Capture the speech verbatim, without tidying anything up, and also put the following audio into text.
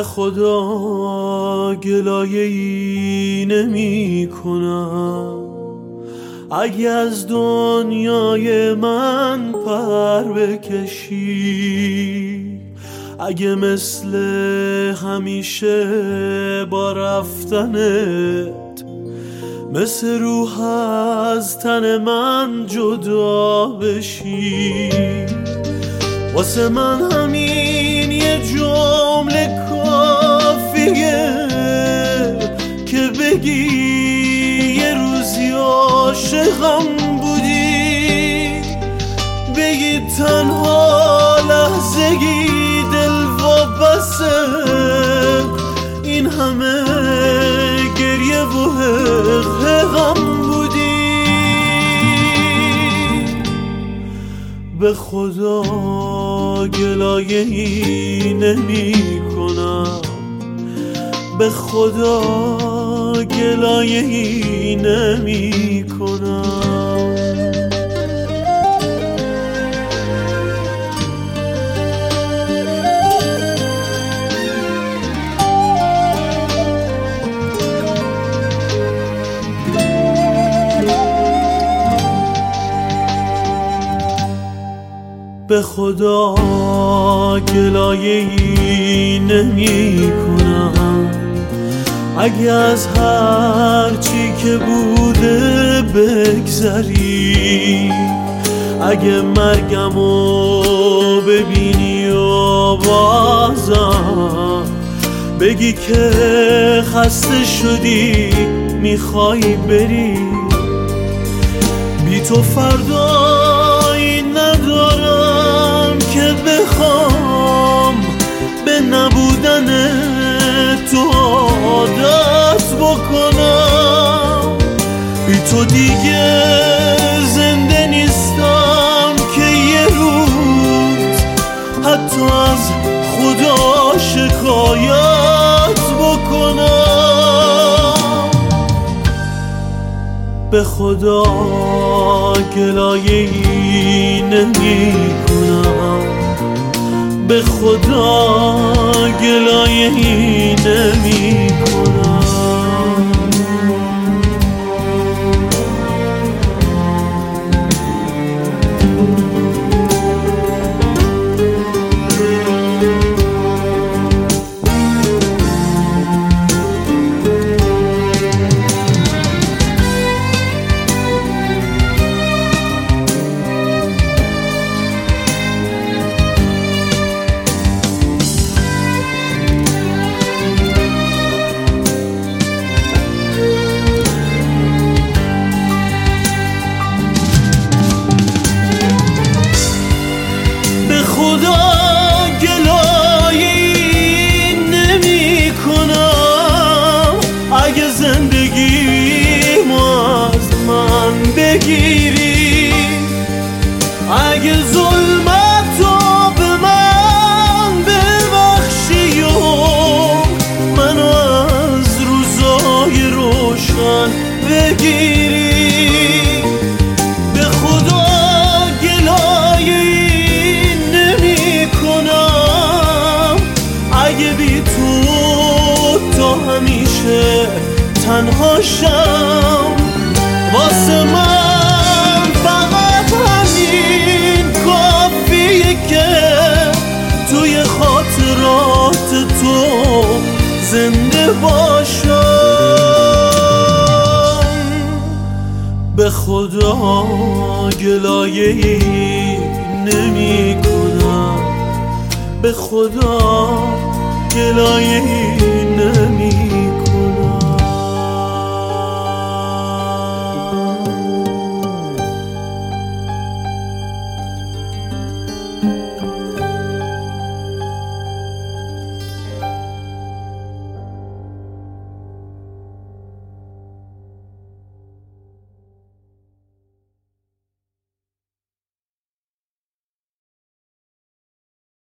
خدا گلایه‌ای نمی کنم اگه از دنیای من پر بکشی، اگه مثل همیشه با رفتنت مثل روح از تن من جدا بشی. واسه من همین یه جمله کافیه که بگی یه روزی عاشقم بودی، بگی تنها لحظه‌ای دل وابسته این همه گریه و حقم بودی. به خدا گلایه‌ای نمی کنم، به خدا گلایه‌ای نمی کنم. به خدا گلایه‌ای نمی کنم اگه از هر چی که بوده بگذری، اگه مرگمو ببینی و بازم بگی که خسته شدی میخوای بری. بی تو فردایی ندارم که بخوام به نبودن تو عادت بکنم. بی تو دیگه زنده نیستم که یه روز حتی از خدا شکایت بکنم. به خدا گلایه‌ای نمی کنم، به خدا گلایه‌ای نمی کنم. بگیری اگه ظلمتو به من ببخشی و منو از روزای روشن بگیری. به خدا گلایه‌ای نمی کنم اگه بی تو تا همیشه تنها شم. واسه من فقط همین کافیه که توی خاطرات تو زنده باشم. به خدا گلایه‌ای نمی کنم، به خدا گلایه‌ای نمی